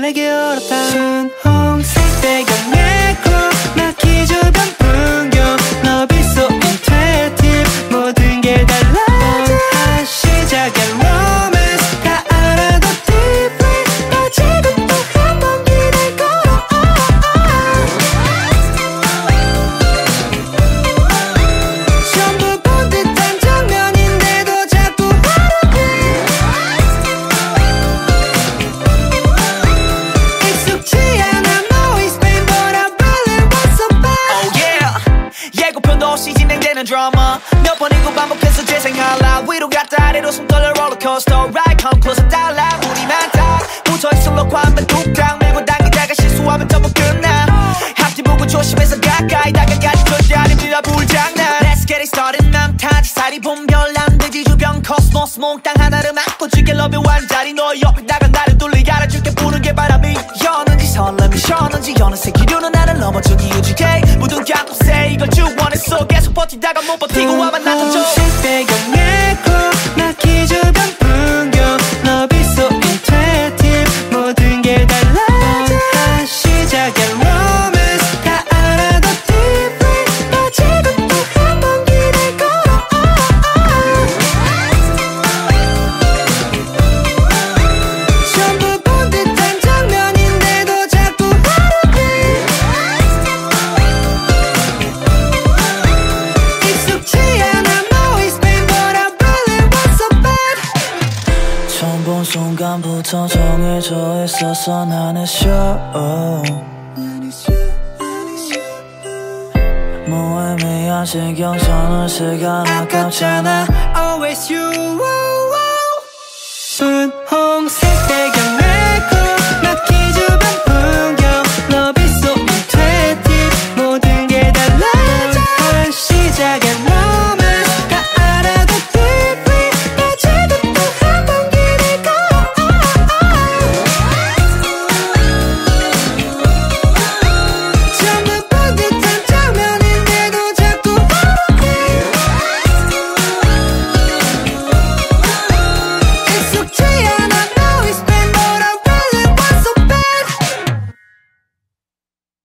내게 얼었다 분홍색 배경에 코막히 주변 풍경 너비 속 인트라티브 모든 게 달라져 시작의 로맨스 다 알아도 deeply 빠지고 또 한 번 기댈 거야 전부 본 듯한 장면인데도 자꾸 하루해 익숙지 않아 noise pain but I really want some bad Oh yeah 예고편도 없이 진행되는 드라마 몇 번이고 반복해서 재생할라 위로 갔다 아래로 숨 떨려 롤러코스터 Ride come closer 달라 우리만 딱 붙어있어 놓고 한번 뚝딱 밀고 당기다가 실수하면 전부 끝나 앞뒤 보고 조심해서 가까이 다가가지 절대 아닙니다 불장난 Let's get it started 남 타지 살이 본 별난 돼지 주변 코스모스 몽땅 하나를 막고 지게 러브 완자리 너 옆에다가 나를 돌리게 알아줄게 부는 게 바람이 여는지 설렘이 셔는지 어느새 기류는 나를 넘어준 이유지게 모든 값없애 이걸 주원했어 계속 버티다가 못 버티고 와만 나타줘 红배경에 코막히 주변 풍경 너비 속 인트라티브 모든 게 달라져 시작의 로맨스 다 알아도 deeply 빠지고 또 한 번 기댈 거야 전부 본 듯한 장면인데도 자꾸 하루해 익숙지 않아 noise pain but I really want some bad 처음 본 순간부터 정해져 있었어 나는 show 무의미한 신경전을 시간 아깝잖아 Always you